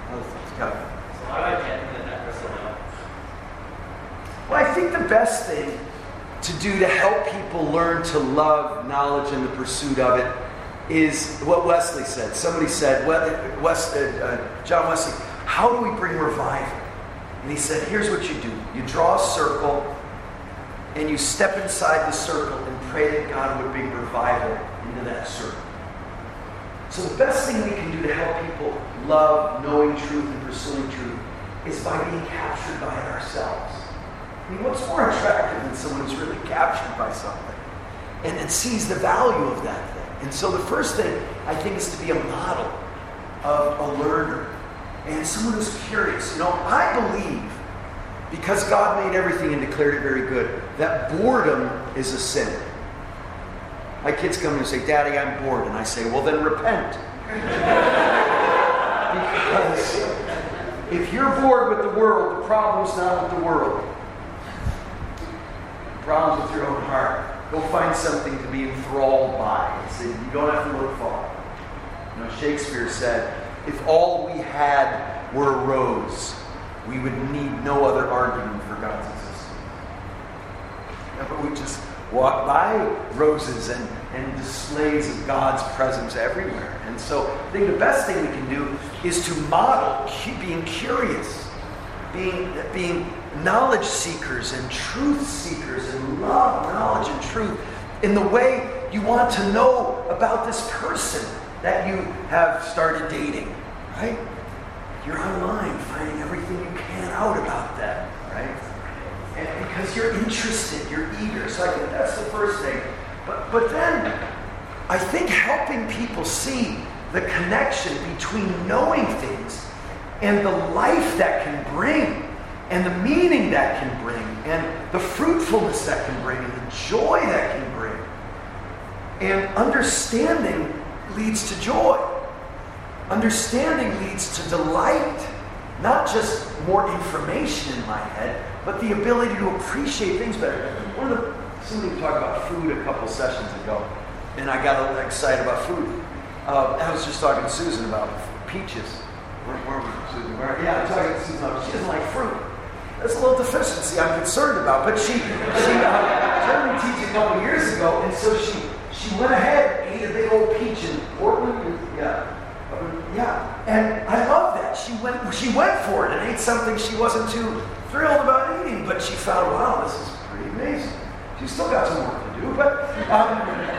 Well, I think the best thing to do to help people learn to love knowledge and the pursuit of it is what Wesley said. Somebody said, John Wesley, how do we bring revival? And he said, here's what you do. You draw a circle and you step inside the circle and pray that God would bring revival into that circle. So the best thing we can do to help people love knowing truth and pursuing truth is by being captured by it ourselves. I mean, what's more attractive than someone who's really captured by something and sees the value of that thing? And so the first thing, I think, is to be a model of a learner and someone who's curious. You know, I believe, because God made everything and declared it very good, that boredom is a sin. My kids come in and say, Daddy, I'm bored. And I say, well, then repent. Because if you're bored with the world, the problem's not with the world. The problem's with your own heart. Go find something to be enthralled by. You don't have to look far. You know, Shakespeare said, if all we had were a rose, we would need no other argument for God's existence. But we just walk by roses and displays of God's presence everywhere. And so I think the best thing we can do is to model being curious, being knowledge seekers and truth seekers and love knowledge and truth in the way you want to know about this person that you have started dating, right? You're online finding everything you can out about them, right? And because you're interested, you're eager. So I think that's the first thing. But then I think helping people see the connection between knowing things and the life that can bring and the meaning that can bring and the fruitfulness that can bring and the joy that can bring. And understanding leads to joy. Understanding leads to delight. Not just more information in my head, but the ability to appreciate things better. Somebody talked about food a couple sessions ago, and I got a little excited about food. I was just talking to Susan about peaches. Where were we, Susan? Yeah, I was talking to Susan about she doesn't like fruit. That's a little deficiency I'm concerned about. But she started me teaching a couple years ago, and so she went ahead and ate a big old peach in Portland. Yeah, and I love that. She went for it and ate something she wasn't too thrilled about eating, but she found, wow, this is pretty amazing. She's still got some work to do, but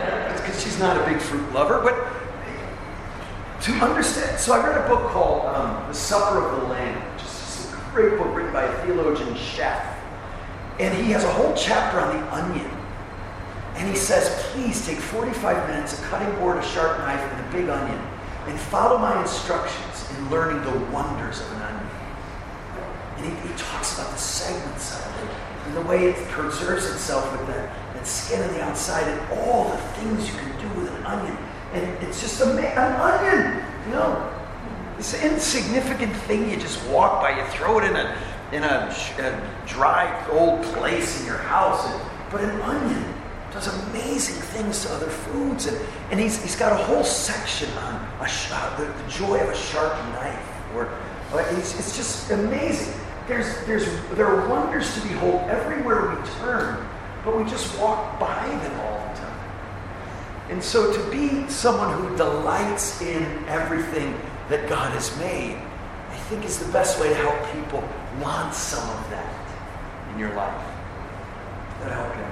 because she's not a big fruit lover. But to understand, so I read a book called The Supper of the Lamb, which is just a great book written by a theologian chef. And he has a whole chapter on the onion. And he says, please take 45 minutes, a cutting board, a sharp knife, and a big onion, and follow my instructions in learning the wonders of an onion. And he talks about the segments of it, and the way it preserves itself with that skin on the outside, and all the things you can do with an onion. And it's just an onion, you know. It's an insignificant thing you just walk by. You throw it in a dry, old place in your house. But an onion does amazing things to other foods. And he's got a whole section on the joy of a sharp knife. It's just amazing. There are wonders to behold everywhere we turn, but we just walk by them all the time. And so to be someone who delights in everything that God has made, I think is the best way to help people want some of that in your life. Does that help you?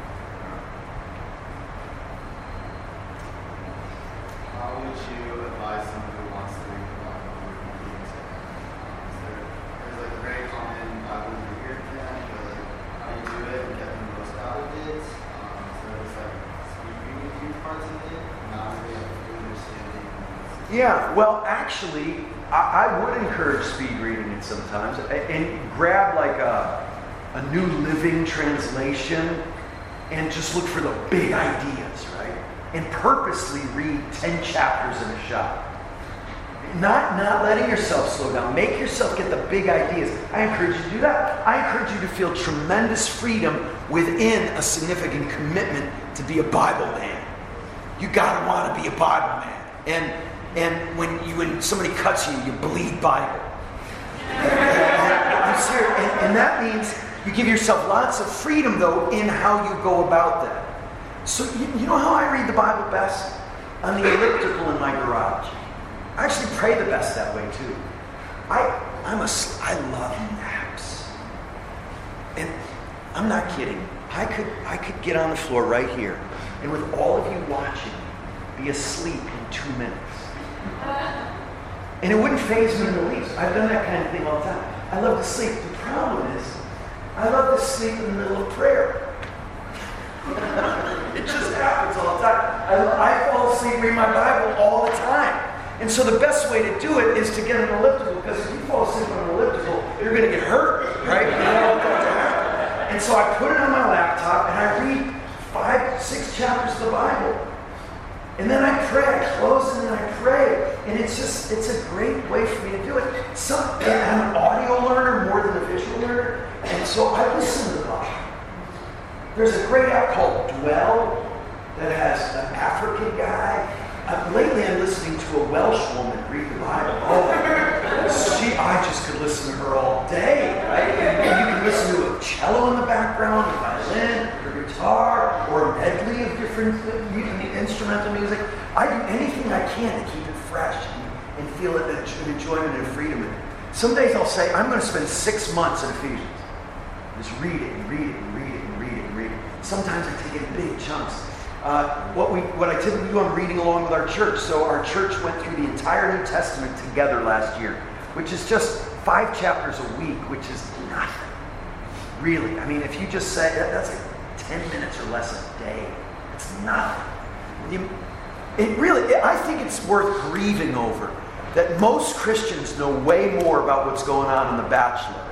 How would you advise someone who wants to read the Bible or read it? There's like a very common Bible reader thing, but like how you do it and get the most out of it. So it's like speed reading a few parts of it, not really understanding. Yeah, well, actually, I would encourage speed reading it sometimes, and grab like a New Living Translation and just look for the big ideas, right? And purposely read 10 chapters in a shot. Not letting yourself slow down. Make yourself get the big ideas. I encourage you to do that. I encourage you to feel tremendous freedom within a significant commitment to be a Bible man. You gotta want to be a Bible man. And when somebody cuts you, you bleed Bible. I'm serious. And that means you give yourself lots of freedom, though, in how you go about that. So you know how I read the Bible best? On the elliptical in my garage. I actually pray the best that way too. I love naps. And I'm not kidding. I could get on the floor right here and with all of you watching, be asleep in 2 minutes. And it wouldn't faze me in the least. I've done that kind of thing all the time. I love to sleep. The problem is, I love to sleep in the middle of prayer. It just happens all the time. I fall asleep reading my Bible all the time. And so the best way to do it is to get an elliptical, because if you fall asleep on an elliptical, you're going to get hurt, right? You don't want that to happen. And so I put it on my laptop and I read 5-6 chapters of the Bible. And then I pray, I close it and I pray. And it's a great way for me to do it. And I'm an audio learner more than a visual learner. And so I listen to the Bible. There's a great app called Dwell that has an African guy. Lately I'm listening to a Welsh woman read the Bible. I just could listen to her all day, right? And you can listen to a cello in the background, a violin, or guitar, or a medley of different instrumental music. I do anything I can to keep it fresh and feel an enjoyment and freedom in it. Some days I'll say, I'm going to spend 6 months in Ephesians. Just read it and read it and read it and read it and read it. Sometimes I take it in big chunks. What I typically do, I'm reading along with our church. So our church went through the entire New Testament together last year, which is just 5 chapters a week, which is nothing. Really. I mean, if you just say, that's like 10 minutes or less a day. It's nothing. I think it's worth grieving over that most Christians know way more about what's going on in The Bachelor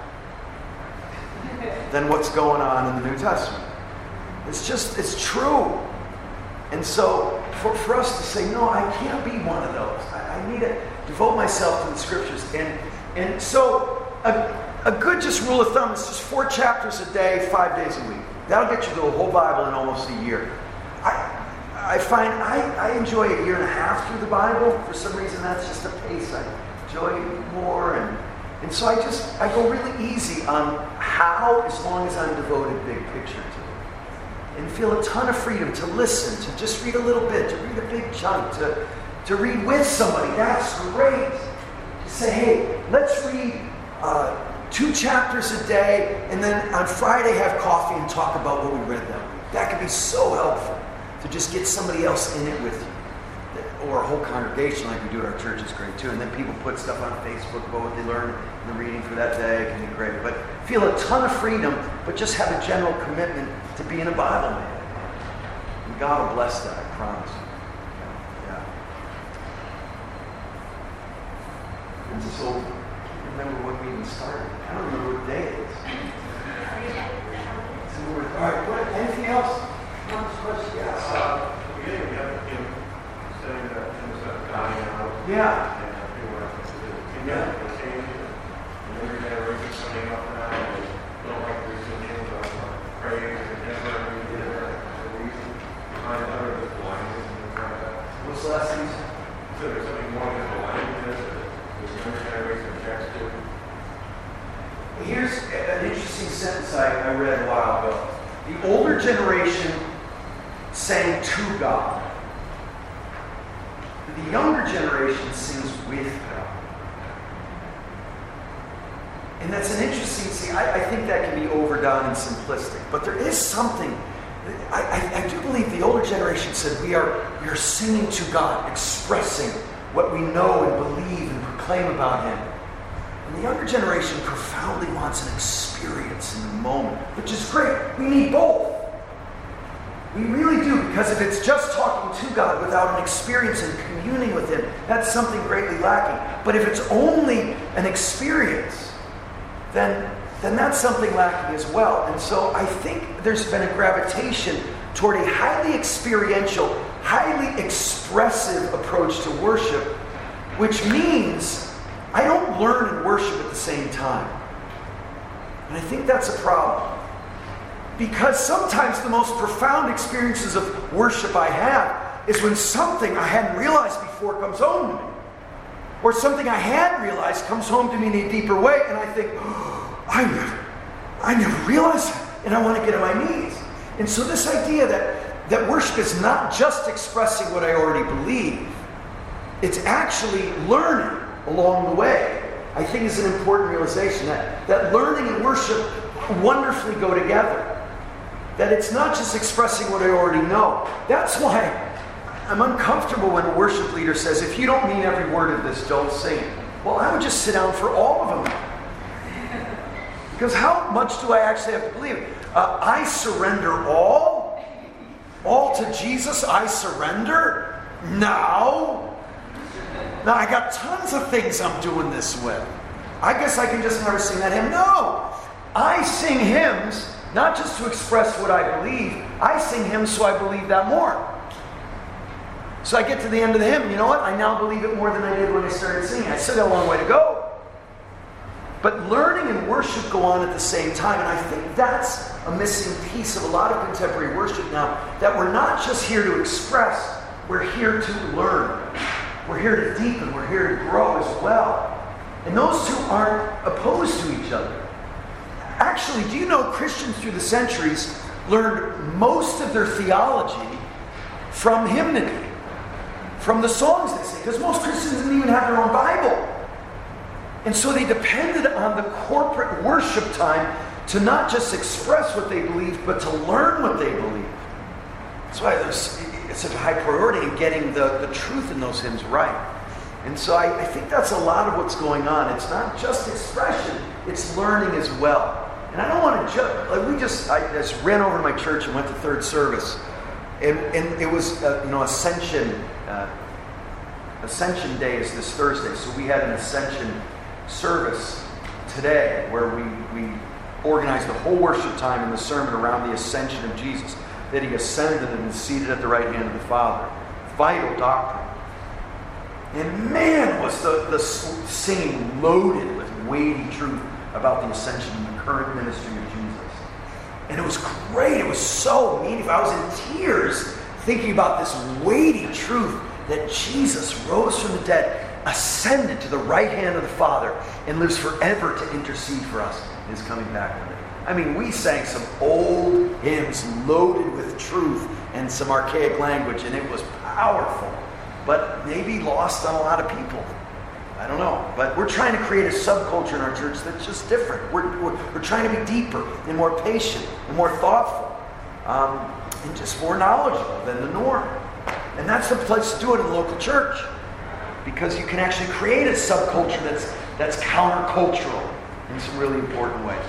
than what's going on in the New Testament. It's true. And so for us to say, no, I can't be one of those. I need to devote myself to the scriptures. And so a good just rule of thumb is just 4 chapters a day, 5 days a week. That'll get you the whole Bible in almost a year. I find I enjoy a year and a half through the Bible. For some reason, that's just a pace I enjoy more. And so I go really easy on how, as long as I'm devoted big picture to it. And feel a ton of freedom to listen, to just read a little bit, to read a big chunk, to read with somebody. That's great. To say, hey, let's read 2 chapters a day, and then on Friday have coffee and talk about what we read that week. That could be so helpful. to just get somebody else in it with you. Or a whole congregation like we do at our church is great too. And then people put stuff on Facebook about what they learned in the reading for that day. It can be great. But feel a ton of freedom, but just have a general commitment to being a Bible man. And God will bless that, I promise. Yeah. And so, I can't remember when we even started. I don't remember what day it is. So all right, what, anything else? Yes. Beginning, we have him saying that things are dying out. Yeah. And people are change. And every generation coming up now, they don't like the decisions of praise and never the reason behind other languages and things like that. What's the last thing? So there's something more than the languages that the younger generation objects to. Here's an interesting sentence I read a while ago. The older generation sang to God. The younger generation sings with God. And that's an interesting thing. I think that can be overdone and simplistic. But there is something. I do believe the older generation said we are singing to God, expressing what we know and believe and proclaim about Him. And the younger generation profoundly wants an experience in the moment, which is great. We need both. We really do, because if it's just talking to God without an experience and communing with Him, that's something greatly lacking. But if it's only an experience, then that's something lacking as well. And so I think there's been a gravitation toward a highly experiential, highly expressive approach to worship, which means I don't learn and worship at the same time. And I think that's a problem. Because sometimes the most profound experiences of worship I have is when something I hadn't realized before comes home to me. Or something I had realized comes home to me in a deeper way, and I think, oh, I never realized that, and I want to get on my knees. And so this idea that worship is not just expressing what I already believe, it's actually learning along the way, I think is an important realization, that learning and worship wonderfully go together. That it's not just expressing what I already know. That's why I'm uncomfortable when a worship leader says, if you don't mean every word of this, don't sing. Well, I would just sit down for all of them. Because how much do I actually have to believe? I surrender all to Jesus, I surrender now. Now, I got tons of things I'm doing this with. I guess I can just never sing that hymn. No, I sing hymns not just to express what I believe. I sing hymns so I believe that more. So I get to the end of the hymn, you know what? I now believe it more than I did when I started singing. I still got a long way to go. But learning and worship go on at the same time. And I think that's a missing piece of a lot of contemporary worship now. That we're not just here to express, we're here to learn. We're here to deepen, we're here to grow as well. And those two aren't opposed to each other. Actually, do you know Christians through the centuries learned most of their theology from hymnody, from the songs they sing, because most Christians didn't even have their own Bible. And so they depended on the corporate worship time to not just express what they believed, but to learn what they believed. That's why it's such a high priority in getting the truth in those hymns right. And so I think that's a lot of what's going on. It's not just expression, it's learning as well. And I don't want to judge. I just ran over to my church and went to third service. And it was, Ascension Day is this Thursday. So we had an Ascension service today where we organized the whole worship time and the sermon around the ascension of Jesus. That He ascended and is seated at the right hand of the Father. Vital doctrine. And man, was the singing loaded with weighty truth about the ascension and the current ministry of Jesus. And it was great. It was so meaningful. I was in tears thinking about this weighty truth that Jesus rose from the dead, ascended to the right hand of the Father, and lives forever to intercede for us and is coming back one day. I mean, we sang some old hymns loaded with truth and some archaic language, and it was powerful, but maybe lost on a lot of people. I don't know. But we're trying to create a subculture in our church that's just different. We're trying to be deeper and more patient and more thoughtful. and just more knowledgeable than the norm. And that's the place to do it in the local church, because you can actually create a subculture that's countercultural in some really important ways.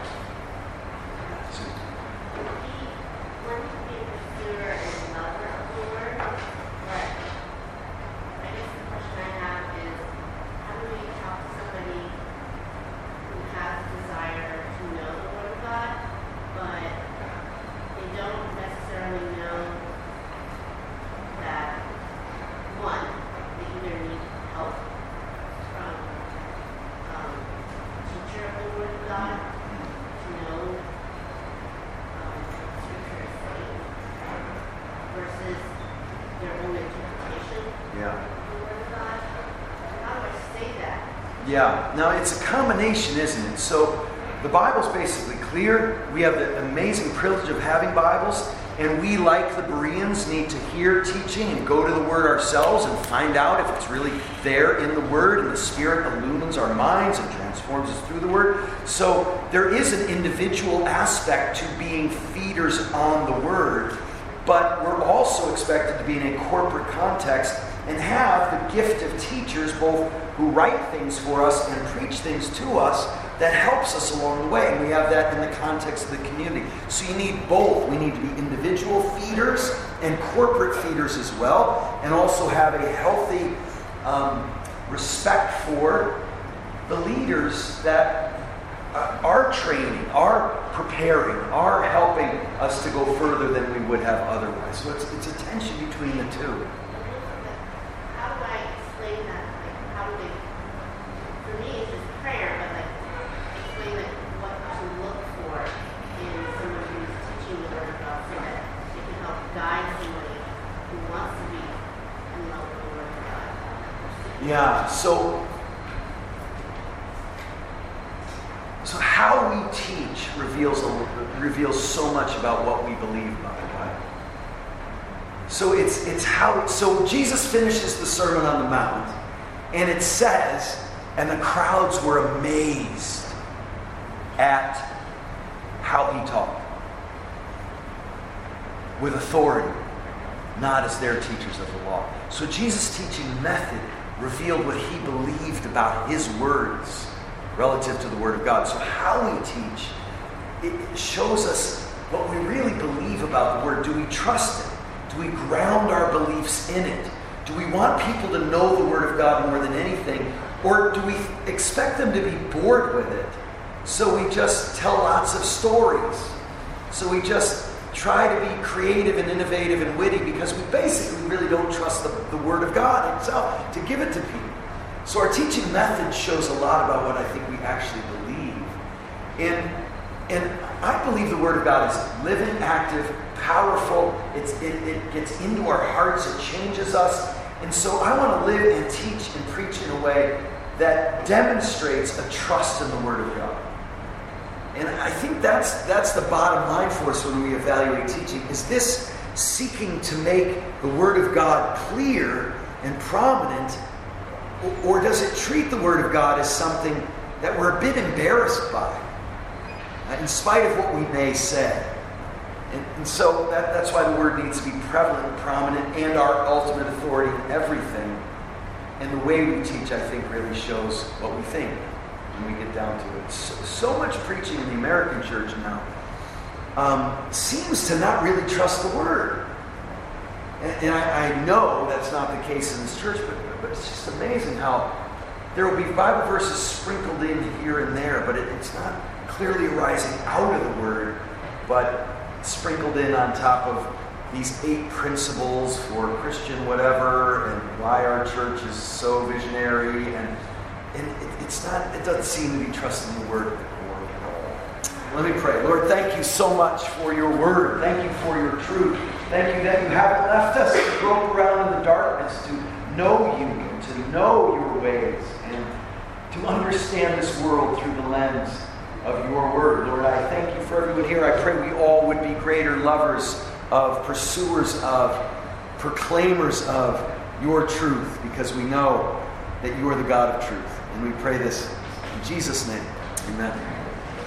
Yeah, now it's a combination, isn't it? So the Bible's basically clear. We have the amazing privilege of having Bibles, and we, like the Bereans, need to hear teaching and go to the Word ourselves and find out if it's really there in the Word, and the Spirit illumines our minds and transforms us through the Word. So there is an individual aspect to being feeders on the Word, but we're also expected to be in a corporate context and have the gift of teachers, both who write things for us and preach things to us, that helps us along the way. And we have that in the context of the community. So you need both. We need to be individual feeders and corporate feeders as well, and also have a healthy respect for the leaders that are training, are preparing, are helping us to go further than we would have otherwise. So it's a tension between the two. How do I explain that? Like, how do they, for me, it's just prayer, but like, explain like what to look for in someone who's teaching the Word of God so that it can help guide somebody who wants to be in love with the Word of God. Yeah, so how we teach reveals so much about what we believe about the Bible. So Jesus finishes the Sermon on the Mount, and it says, and the crowds were amazed at how he taught. With authority, not as their teachers of the law. So Jesus' teaching method revealed what he believed about his words relative to the Word of God. So how we teach, it shows us what we really believe about the Word. Do we trust it? Do we ground our beliefs in it? Do we want people to know the Word of God more than anything? Or do we expect them to be bored with it? So we just tell lots of stories. So we just try to be creative and innovative and witty because we basically really don't trust the Word of God itself to give it to people. So our teaching method shows a lot about what I think we actually believe. And I believe the Word of God is living, active, powerful. It gets into our hearts. It changes us. And so I want to live and teach and preach in a way that demonstrates a trust in the Word of God. And I think that's the bottom line for us when we evaluate teaching. Is this seeking to make the Word of God clear and prominent, or does it treat the Word of God as something that we're a bit embarrassed by, in spite of what we may say? And so that's why the Word needs to be prevalent and prominent, and our ultimate authority in everything. And the way we teach, I think, really shows what we think when we get down to it. So much preaching in the American church now seems to not really trust the Word. And I know that's not the case in this church, but it's just amazing how there will be Bible verses sprinkled in here and there, but it's not clearly arising out of the Word, but sprinkled in on top of these 8 principles for Christian whatever, and why our church is so visionary, and it doesn't seem to be trusting the Word at the core at all. Let me pray. Lord, thank you so much for your Word. Thank you for your truth. Thank you that you haven't left us to grope around in the darkness, to know you and to know your ways, and to understand this world through the lens of your Word. Lord, I thank you for everyone here. I pray we all would be greater lovers of, pursuers of, proclaimers of your truth, because we know that you are the God of truth. And we pray this in Jesus' name. Amen.